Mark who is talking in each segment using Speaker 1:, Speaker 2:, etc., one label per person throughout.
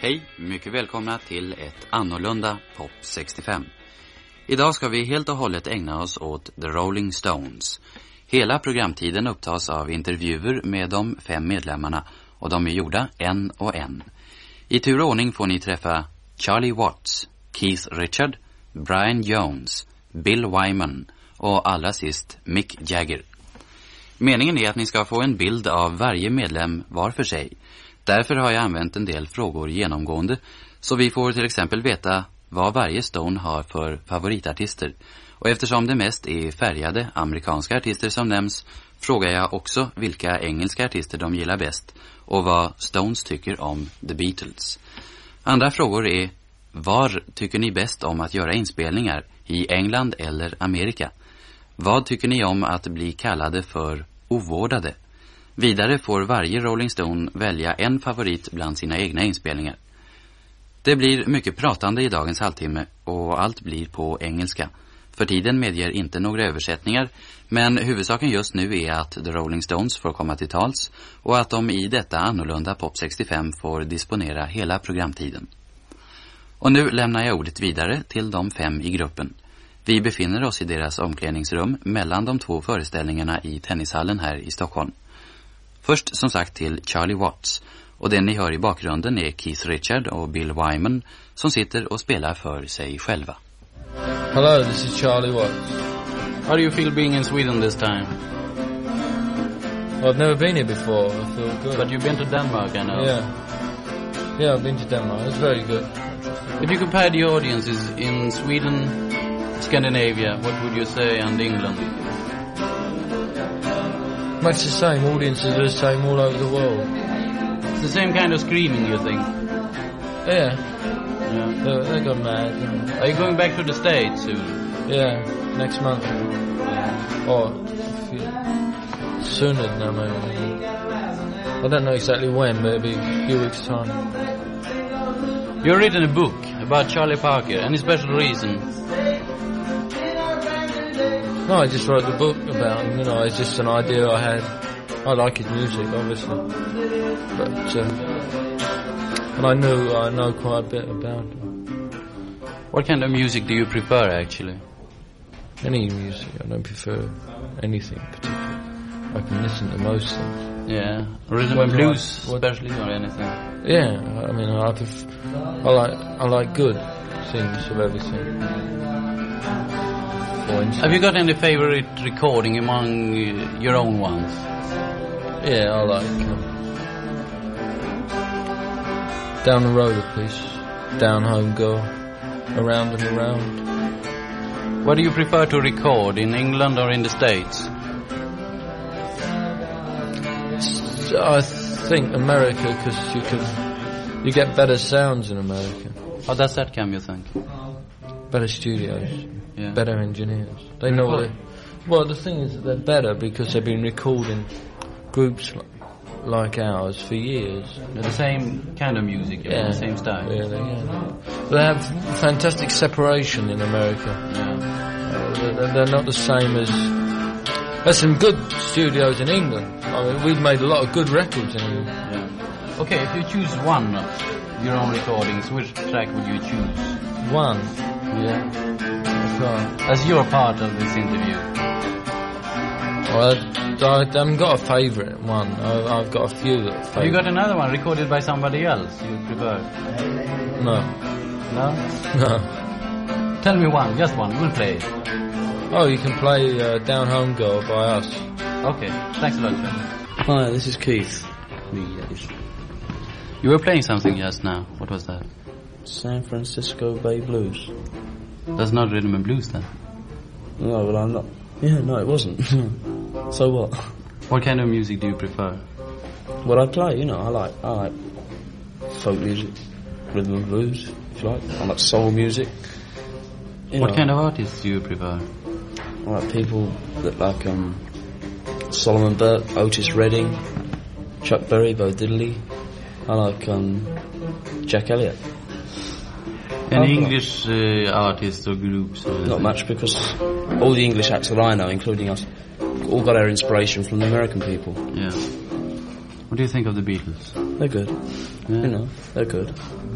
Speaker 1: Hej, mycket välkomna till ett annorlunda Pop 65. Idag ska vi helt och hållet ägna oss åt The Rolling Stones. Hela programtiden upptas av intervjuer med de 5 medlemmarna och de är gjorda en och en. I tur och ordning får ni träffa Charlie Watts, Keith Richards, Brian Jones, Bill Wyman och allra sist Mick Jagger. Meningen är att ni ska få en bild av varje medlem var för sig. Därför har jag använt en del frågor genomgående, så vi får till exempel veta vad varje Stone har för favoritartister. Och eftersom det mest är färgade amerikanska artister som nämns, frågar jag också vilka engelska artister de gillar bäst och vad Stones tycker om The Beatles. Andra frågor är: var tycker ni bäst om att göra inspelningar, i England eller Amerika? Vad tycker ni om att bli kallade för ovårdade? Vidare får varje Rolling Stone välja en favorit bland sina egna inspelningar. Det blir mycket pratande i dagens halvtimme och allt blir på engelska. För tiden medger inte några översättningar, men huvudsaken just nu är att The Rolling Stones får komma till tals och att de i detta annorlunda Pop 65 får disponera hela programtiden. Och nu lämnar jag ordet vidare till de 5 i gruppen. Vi befinner oss i deras omklädningsrum mellan de 2 föreställningarna i tennishallen här i Stockholm. Först som sagt till Charlie Watts, och den ni hör i bakgrunden är Keith Richards och Bill Wyman som sitter och spelar för sig själva.
Speaker 2: Hello, this is Charlie Watts.
Speaker 1: How do you feel being in Sweden this time?
Speaker 2: Well, I've never been here before. I feel good.
Speaker 1: But you've been to Denmark, I know.
Speaker 2: Yeah, I've been to Denmark. It's very good.
Speaker 1: If you compare the audiences in Sweden, Scandinavia, what would you say, and England?
Speaker 2: Much the same. Audiences are the same all over the world.
Speaker 1: It's the same kind of screaming, you think?
Speaker 2: Yeah. They got mad.
Speaker 1: Are you going back to the States soon?
Speaker 2: Yeah, next month. Or sooner than that, maybe. I don't know exactly when, but it'll be a few weeks' time.
Speaker 1: You've written a book about Charlie Parker. Any special reason?
Speaker 2: No, I just wrote the book about him, it's just an idea I had. I like his music, obviously. But, and I know quite a bit about him.
Speaker 1: What kind of music do you prefer, actually?
Speaker 2: Any music. I don't prefer anything particular. I can listen to most things.
Speaker 1: Yeah, rhythm and blues, especially, or anything.
Speaker 2: Yeah, I mean, I like good things of everything.
Speaker 1: Have you got any favorite recording among your own ones?
Speaker 2: Yeah, I like Down the Road a piece, Down Home Girl, Around and Around.
Speaker 1: What do you prefer to record, in England or in the States?
Speaker 2: I think America, because you get better sounds in America.
Speaker 1: How does that come, you think?
Speaker 2: Better studios, better engineers. They know what well, the thing is that they're better because they've been recording groups like ours for years.
Speaker 1: They're the same kind of music, the same style.
Speaker 2: They have fantastic separation in America. They're not the same as... There's some good studios in England. I mean, we've made a lot of good records in England.
Speaker 1: Yeah. Okay, if you choose one of your own recordings, which track would you choose?
Speaker 2: One?
Speaker 1: Yeah.
Speaker 2: Okay.
Speaker 1: As your part of this interview.
Speaker 2: Well, I haven't got a favourite one. I've got a few that are favourite.
Speaker 1: Have you got another one recorded by somebody else you prefer?
Speaker 2: No.
Speaker 1: No?
Speaker 2: No.
Speaker 1: Tell me one, just one. We'll play it.
Speaker 2: Oh, you can play Down Home Girl by us.
Speaker 1: Okay, thanks a lot, John.
Speaker 3: Hi, this is Keith.
Speaker 1: You were playing something just now. What was that?
Speaker 3: San Francisco Bay Blues.
Speaker 1: That's not rhythm and blues, then?
Speaker 3: No, well, I'm not... Yeah, no, it wasn't. So what?
Speaker 1: What kind of music do you prefer?
Speaker 3: Well, I play, I like folk music, rhythm and blues, if you like. I like soul music.
Speaker 1: What kind of artists do you prefer?
Speaker 3: I like people that like Solomon Burke, Otis Redding, Chuck Berry, Bo Diddley. I like Jack Elliott.
Speaker 1: Any English artists or groups? Or
Speaker 3: not much, because all the English acts that I know, including us, all got our inspiration from the American people.
Speaker 1: Yeah. What do you think of the Beatles?
Speaker 3: they're good.
Speaker 1: Yeah.
Speaker 3: You know, they're good.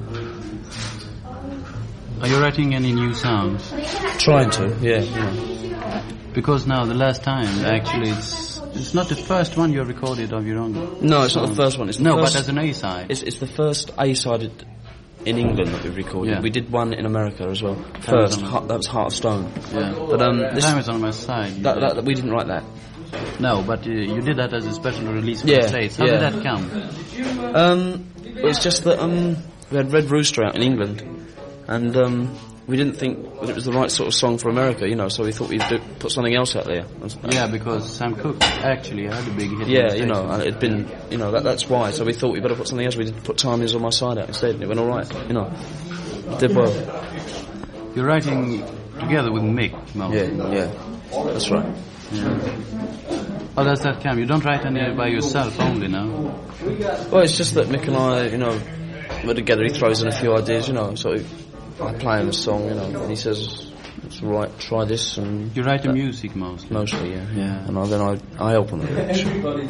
Speaker 1: Are you writing any new songs?
Speaker 3: Trying to, yeah. You know.
Speaker 1: Because now the last time, actually, it's not the first one you recorded of your own.
Speaker 3: No, it's not the first one. It's the
Speaker 1: but
Speaker 3: first,
Speaker 1: as an A-side.
Speaker 3: It's the first A-side in England that we've recorded.
Speaker 1: Yeah.
Speaker 3: We did one in America as well. First, that was Heart of Stone.
Speaker 1: Yeah.
Speaker 3: But
Speaker 1: this time it's on my side.
Speaker 3: That we didn't write that.
Speaker 1: No, but you did that as a special release for
Speaker 3: Yeah,
Speaker 1: the States. How did that come?
Speaker 3: It's just that we had Red Rooster out in England, and we didn't think that it was the right sort of song for America, you know, so we thought we'd put something else out there.
Speaker 1: Yeah, because Sam Cooke actually had a big hit.
Speaker 3: Yeah, you know, and it'd been, you know, that's why. So we thought we'd better put something else. We did put Time Is On My Side out instead, and it went all right, you know. It did well.
Speaker 1: You're writing together with Mick, Mo.
Speaker 3: Yeah, that's right.
Speaker 1: Yeah. How does that come? You don't write any by yourself only, no?
Speaker 3: Well, it's just that Mick and I, you know, we're together. He throws in a few ideas, you know. So I play him a song, you know, and he says, "It's all right, try this." And
Speaker 1: you write the music mostly.
Speaker 3: Mostly, yeah. And then I help on the lyrics.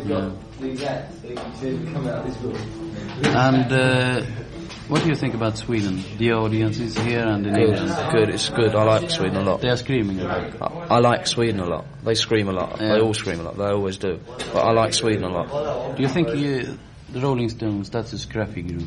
Speaker 1: And what do you think about Sweden? The audience is here and in England.
Speaker 3: Good, it's good. I like Sweden a lot.
Speaker 1: They are screaming a lot.
Speaker 3: I like Sweden a lot. They scream a lot.
Speaker 1: Yeah.
Speaker 3: They all scream a lot. They always do. But I like Sweden a lot.
Speaker 1: Do you think the Rolling Stones, that's a scruffy group?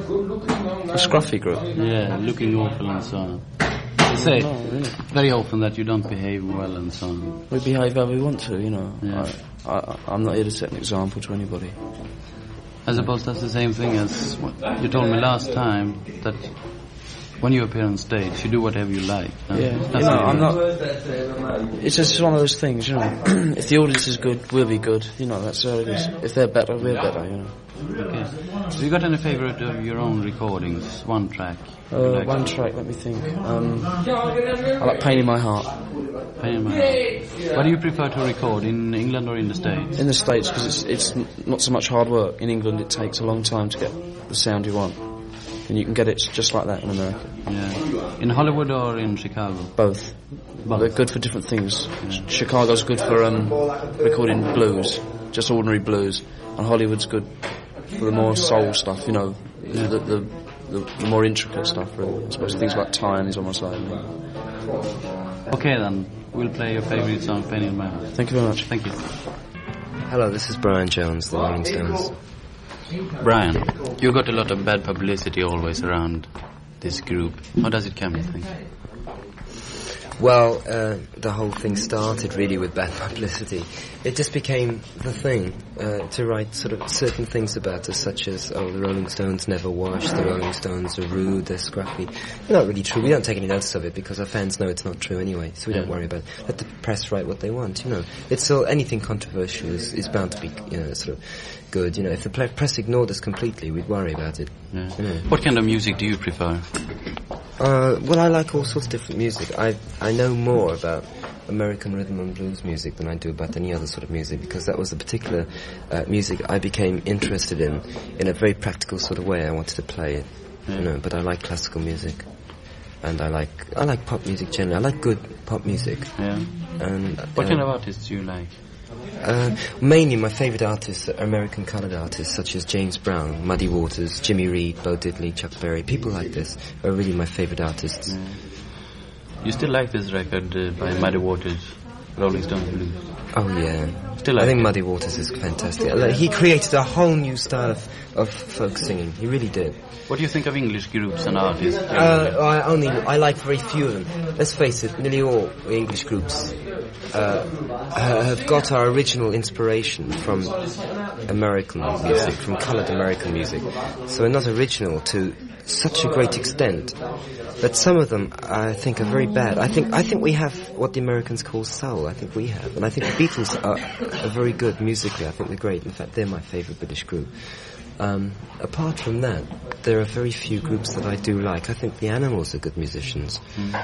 Speaker 3: A scruffy group?
Speaker 1: Yeah, looking awful and so on. They say very often that you don't behave well and so on.
Speaker 3: We behave how we want to, you know.
Speaker 1: Yeah.
Speaker 3: I'm not here to set an example to anybody.
Speaker 1: I suppose that's the same thing as what you told me last time, that when you appear on stage, you do whatever you like. No?
Speaker 3: Yeah, you know, I'm not... It's just one of those things, you know. If the audience is good, we'll be good. You know, that's how it is. If they're better, we're better, you know.
Speaker 1: Okay. Have you got any favourite of your own recordings? One track?
Speaker 3: One track, let me think. I like Pain in My Heart.
Speaker 1: Pain in My Heart. What do you prefer to record, in England or in the States?
Speaker 3: In the States, because it's not so much hard work. In England, it takes a long time to get the sound you want. And you can get it just like that in America.
Speaker 1: Yeah. In Hollywood or in Chicago?
Speaker 3: Both. They're good for different things. Yeah. Chicago's good for recording blues, just ordinary blues. And Hollywood's good for the more soul stuff, you know, the more intricate stuff, really. I suppose things like Time Is On My Side.
Speaker 1: Okay then, we'll play your favourite song, Pain in My Heart.
Speaker 3: Thank you very much.
Speaker 1: Thank you.
Speaker 4: Hello, this is Brian Jones, the Rolling Stones.
Speaker 1: Brian, you got a lot of bad publicity always around this group. How does it come, you think?
Speaker 4: Well, the whole thing started really with bad publicity. It just became the thing to write sort of certain things about us, such as, oh, the Rolling Stones never wash, the Rolling Stones are rude, they're scruffy. They're not really true. We don't take any notice of it because our fans know it's not true anyway, so we don't worry about it. Let the press write what they want, you know. It's all, anything controversial is bound to be, you know, sort of good, you know. If the press ignored us completely, we'd worry about it.
Speaker 1: Yeah.
Speaker 4: You know.
Speaker 1: What kind of music do you prefer?
Speaker 4: Well, I like all sorts of different music. I know more about American rhythm and blues music than I do about any other sort of music, because that was the particular music I became interested in a very practical sort of way. I wanted to play it, you know. But I like classical music, and I like pop music generally. I like good pop music.
Speaker 1: Yeah.
Speaker 4: And
Speaker 1: what kind of artists do you like?
Speaker 4: Mainly my favourite artists are American coloured artists such as James Brown, Muddy Waters, Jimmy Reed, Bo Diddley, Chuck Berry. People like this are really my favourite artists.
Speaker 1: Yeah. You still like this record by Muddy Waters, Rolling Stones Blues?
Speaker 4: Oh yeah.
Speaker 1: Still like
Speaker 4: I think
Speaker 1: it?
Speaker 4: Muddy Waters is fantastic. He created a whole new style of folk singing. He really did.
Speaker 1: What do you think of English groups and artists?
Speaker 4: I like very few of them. Let's face it, nearly all English groups have got our original inspiration from American music, from coloured American music. So we're not original to such a great extent that some of them I think are very bad. I think we have what the Americans call soul. I think we have, and I think the Beatles are very good musically. I think they're great. In fact, they're my favourite British group. Apart from that, there are very few groups that I do like. I think the Animals are good musicians.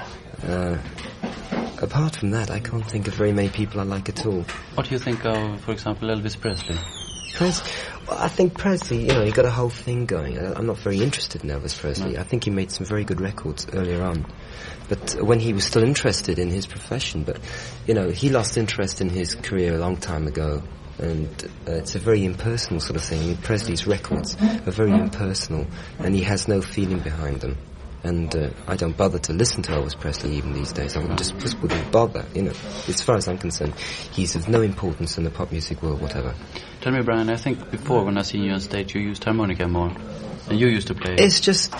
Speaker 4: Apart from that, I can't think of very many people I like at all.
Speaker 1: What do you think of, for example, Elvis Presley?
Speaker 4: Well, I think Presley, you know, he got a whole thing going. I'm not very interested in Elvis Presley. I think he made some very good records earlier on. But when he was still interested in his profession, but, you know, he lost interest in his career a long time ago. and it's a very impersonal sort of thing. Presley's records are very impersonal, and he has no feeling behind them. And I don't bother to listen to Elvis Presley even these days. I just wouldn't bother, you know. As far as I'm concerned, he's of no importance in the pop music world, whatever.
Speaker 1: Tell me, Brian, I think before when I seen you on stage, you used harmonica more, and you used to play.
Speaker 4: It's just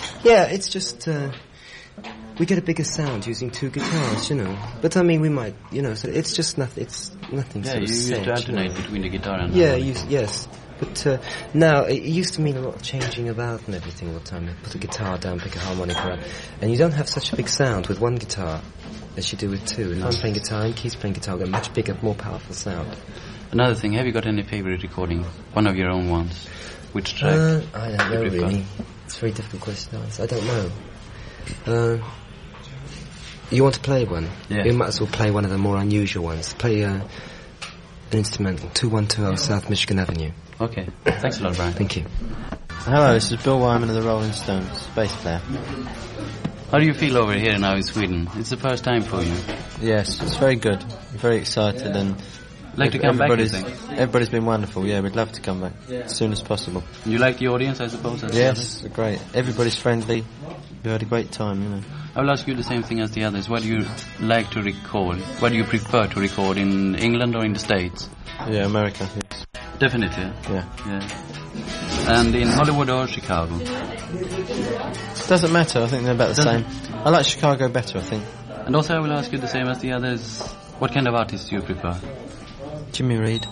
Speaker 4: we get a bigger sound using two guitars, you know. But I mean, we might, you know. So it's just nothing. It's nothing.
Speaker 1: Yeah,
Speaker 4: sort of
Speaker 1: you used
Speaker 4: set,
Speaker 1: to alternate
Speaker 4: you know.
Speaker 1: between the guitar and
Speaker 4: Yeah, yes. But now, it used to mean a lot of changing about and everything all the time. You put a guitar down, pick a harmonica up, and you don't have such a big sound with one guitar as you do with two. And I'm playing guitar and Keith's playing guitar, got a much bigger, more powerful sound.
Speaker 1: Another thing, have you got any favorite recording? One of your own ones? Which track?
Speaker 4: I don't know, really. It's a very difficult question to answer. I don't know. You want to play one?
Speaker 1: Yeah.
Speaker 4: You might as well play one of the more unusual ones. Play an instrumental, 2120 South Michigan Avenue.
Speaker 1: Okay. Thanks a lot, Brian.
Speaker 4: Thank you.
Speaker 5: Hello, this is Bill Wyman of the Rolling Stones, bass player.
Speaker 1: How do you feel over here now in Sweden? It's the first time for you.
Speaker 5: Yes, it's very good. I'm very excited and...
Speaker 1: Like to come back, you think?
Speaker 5: Everybody's been wonderful, yeah, we'd love to come back as soon as possible.
Speaker 1: You like the audience, I suppose?
Speaker 5: Yes, great. Everybody's friendly. We had a great time, you know.
Speaker 1: I will ask you the same thing as the others. What do you like to record? What do you prefer to record, in England or in the States?
Speaker 5: Yeah, America, yes.
Speaker 1: Definitely.
Speaker 5: Yeah.
Speaker 1: And in Hollywood or Chicago?
Speaker 5: Doesn't matter, I think they're about the same. I like Chicago better, I think.
Speaker 1: And also I will ask you the same as the others. What kind of artists do you prefer?
Speaker 5: Jimmy Reed,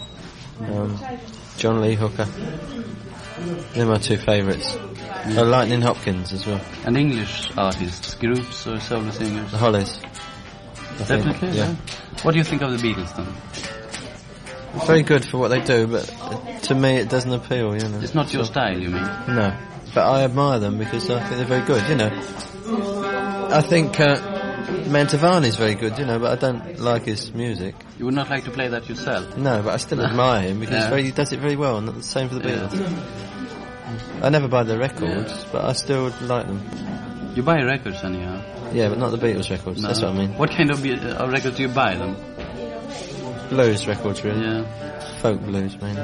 Speaker 5: John Lee Hooker. They're my two favourites. Oh, Lightning Hopkins as well.
Speaker 1: And English artists, groups or solo singers?
Speaker 5: The Hollies.
Speaker 1: Definitely,
Speaker 5: yeah.
Speaker 1: What do you think of the Beatles then?
Speaker 5: Very good for what they do, but to me it doesn't appeal, you know.
Speaker 1: It's not your style, you mean?
Speaker 5: No. But I admire them because I think they're very good, you know. I think Mantovani's very good, you know, but I don't like his music.
Speaker 1: You would not like to play that yourself?
Speaker 5: No, but I still admire him because he does it very well, and the same for the Beatles. I never buy their records, but I still like them.
Speaker 1: You buy records anyhow?
Speaker 5: Yeah, but not the Beatles records, that's what I mean.
Speaker 1: What kind of records do you buy them?
Speaker 5: Blues records, really.
Speaker 1: Yeah.
Speaker 5: Folk blues, mainly.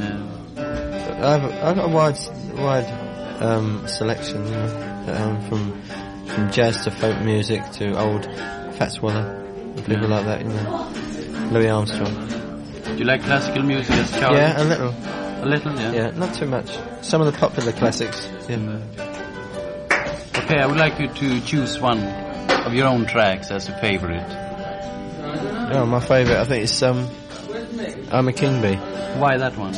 Speaker 1: Yeah.
Speaker 5: I've got a wide selection, you know, from jazz to folk music to old Fats Waller, people like that, you know. Louis Armstrong.
Speaker 1: Do you like classical music as Charlie?
Speaker 5: Yeah, a little.
Speaker 1: A little, yeah?
Speaker 5: Yeah, not too much. Some of the popular classics, yeah.
Speaker 1: Okay, I would like you to choose one of your own tracks as a favourite.
Speaker 5: Oh, my favourite, I think it's I'm a King Bee.
Speaker 1: Why that one?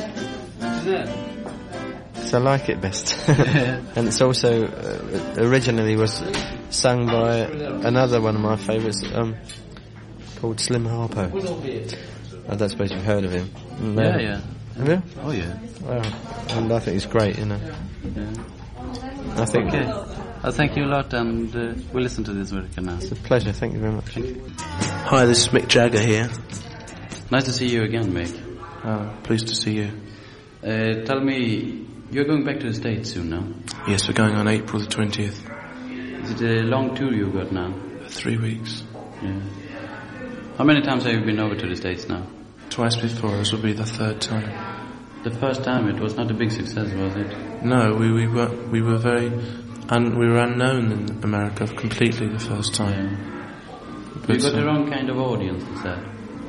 Speaker 5: So I like it best. And it's also originally was sung by another one of my favourites called Slim Harpo. I don't suppose you've heard of him.
Speaker 1: Yeah.
Speaker 5: Have you?
Speaker 1: Oh yeah.
Speaker 5: Well, and I think he's great, you know.
Speaker 1: Yeah.
Speaker 5: I think.
Speaker 1: Okay. Thank you a lot, and we'll listen to this record now.
Speaker 5: It's a pleasure. Thank you very much.
Speaker 1: Thank you.
Speaker 6: Hi, this is Mick Jagger here.
Speaker 1: Nice to see you again, Mick.
Speaker 6: Pleased to see you.
Speaker 1: Tell me, you're going back to the States soon now?
Speaker 6: Yes, we're going on April the 20th.
Speaker 1: Is it a long tour you've got now?
Speaker 6: 3 weeks.
Speaker 1: Yeah. How many times have you been over to the States now?
Speaker 6: Twice before, this will be the third time.
Speaker 1: The first time it was not a big success, was it?
Speaker 6: No, we were very, we were unknown in America completely the first time.
Speaker 1: Yeah. But you got the wrong kind of audience, is that?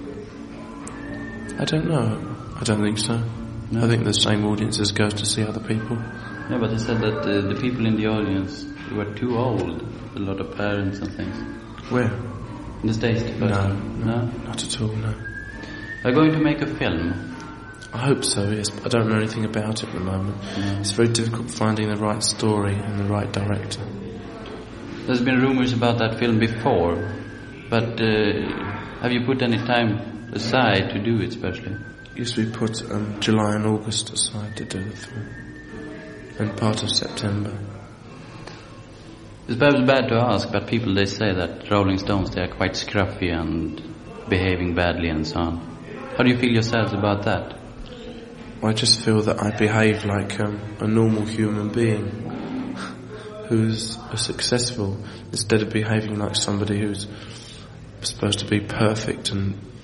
Speaker 6: I don't know. I don't think so. No. I think the same audiences go to see other people.
Speaker 1: Yeah, but they said that the people in the audience were too old. A lot of parents and things.
Speaker 6: Where?
Speaker 1: In the States, the first time. No,
Speaker 6: not at all, no.
Speaker 1: They're going to make a film.
Speaker 6: I hope so, yes, but I don't know anything about it at the moment.
Speaker 1: Yeah.
Speaker 6: It's very difficult finding the right story and the right director.
Speaker 1: There's been rumors about that film before, but have you put any time aside to do it, especially?
Speaker 6: Yes, we put July and August aside to do the film, and part of September.
Speaker 1: It's perhaps bad to ask, but people, they say that Rolling Stones, they are quite scruffy and behaving badly and so on. How do you feel yourselves about that?
Speaker 6: I just feel that I behave like a normal human being who's successful, instead of behaving like somebody who's supposed to be perfect and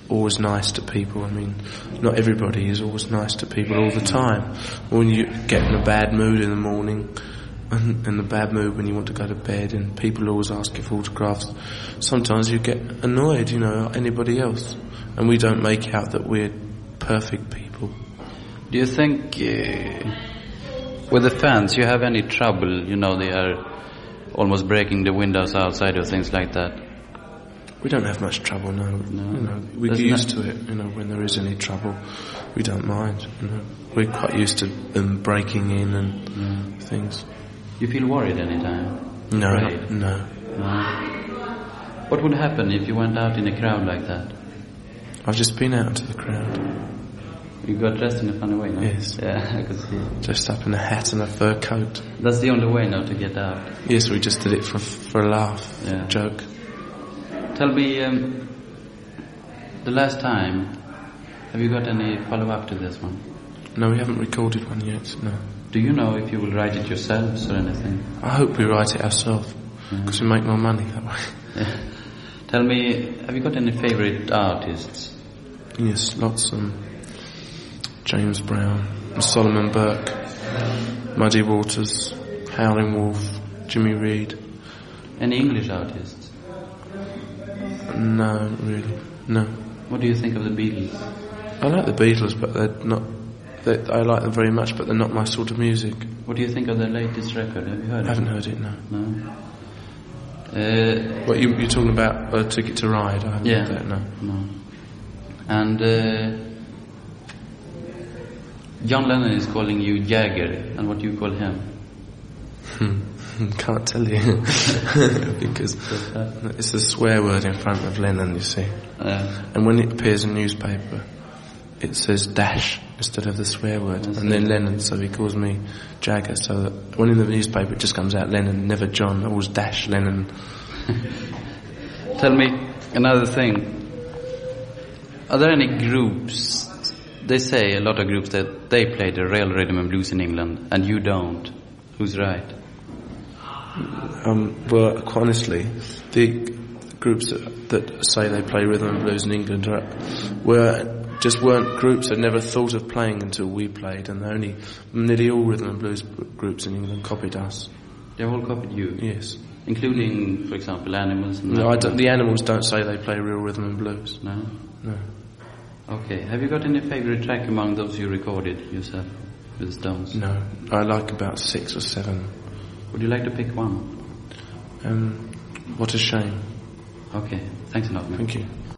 Speaker 6: always nice to people. I mean, not everybody is always nice to people all the time. When you get in a bad mood in the morning, and in the bad mood when you want to go to bed, and people always ask you for autographs, sometimes you get annoyed, like anybody else. And we don't make out that we're perfect people.
Speaker 1: Do you think with the fans you have any trouble? They are almost breaking the windows outside or things like that.
Speaker 6: We don't have much trouble, no. We get used to it. When there is any trouble, we don't mind. We're quite used to them breaking in and things.
Speaker 1: You feel worried anytime?
Speaker 6: No,
Speaker 1: Afraid?
Speaker 6: no.
Speaker 1: What would happen if you went out in a crowd like that?
Speaker 6: I've just been out into the crowd.
Speaker 1: You got dressed in a funny way, no?
Speaker 6: Yes.
Speaker 1: Yeah, I could see.
Speaker 6: Dressed up in a hat and a fur coat.
Speaker 1: That's the only way now to get out.
Speaker 6: Yes, we just did it for a laugh, a joke.
Speaker 1: Tell me, the last time, have you got any follow-up to this one?
Speaker 6: No, we haven't recorded one yet, no.
Speaker 1: Do you know if you will write it yourselves or anything?
Speaker 6: I hope we write it ourselves, because we make more money that way.
Speaker 1: Yeah. Tell me, have you got any favourite artists?
Speaker 6: Yes, lots. James Brown, Solomon Burke, Muddy Waters, Howlin' Wolf, Jimmy Reed.
Speaker 1: Any English artists?
Speaker 6: No, not really. No.
Speaker 1: What do you think of the Beatles?
Speaker 6: I like the Beatles, but they're not. I like them very much, but they're not my sort of music.
Speaker 1: What do you think of their latest record? Have you heard it?
Speaker 6: I haven't heard it, no.
Speaker 1: No.
Speaker 6: What you're talking about? Ticket to Ride? I haven't heard that, no.
Speaker 1: No. And John Lennon is calling you Jagger, and what do you call him?
Speaker 6: Can't tell you because it's a swear word in front of Lennon, you see. And when it appears in newspaper, it says dash instead of the swear word, and then Lennon, so he calls me Jagger. So that when in the newspaper it just comes out Lennon, never John. Always dash Lennon.
Speaker 1: Tell me another thing. Are there any groups? They say a lot of groups that they play the real rhythm and blues in England, and you don't. Who's right?
Speaker 6: Well, quite honestly, the groups that say they play rhythm and blues in England weren't groups that never thought of playing until we played, and nearly all rhythm and blues groups in England copied us.
Speaker 1: They all copied you?
Speaker 6: Yes.
Speaker 1: Including, for example, Animals? And
Speaker 6: no, the Animals don't say they play real rhythm and blues.
Speaker 1: No?
Speaker 6: No.
Speaker 1: Okay. Have you got any favourite track among those you recorded yourself with the Stones?
Speaker 6: No. I like about 6 or 7.
Speaker 1: Would you like to pick one?
Speaker 6: What a Shame.
Speaker 1: Okay. Thanks a lot, man.
Speaker 6: Thank you.